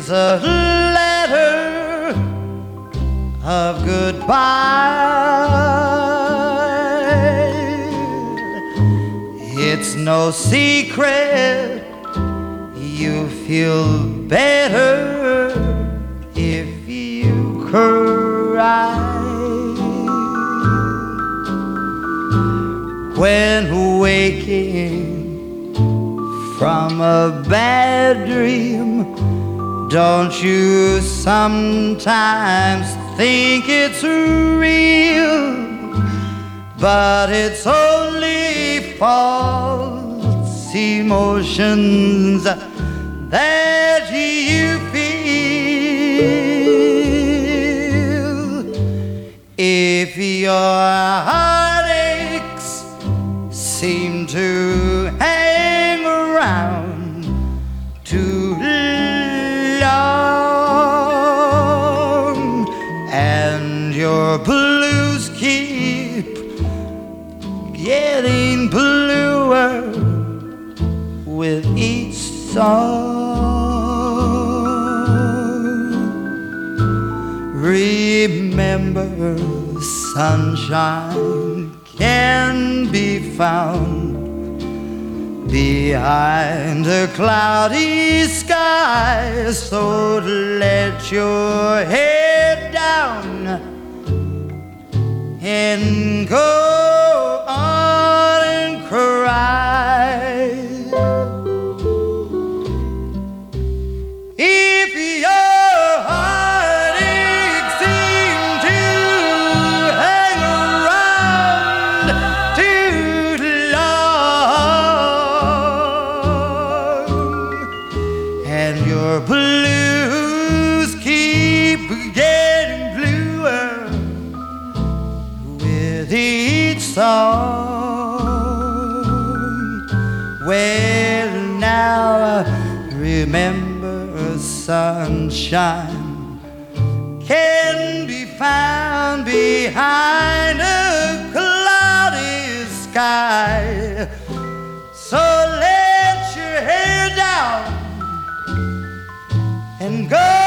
It's a letter of goodbye. It's no secret you feel better if you cry. When waking from a bad dream, don't you sometimes think it's real? But it's only false emotions that you feel. If your heartaches seem to hang around too long, and your blues keep getting bluer with each song, remember sunshine can be found behind a cloudy sky. So let your head down and go on and cry. If your heartaches seem to hang around too long, and your blues keep getting bluer with each song, well now remember sunshine can be found behind a cloudy sky. So let your hair down and go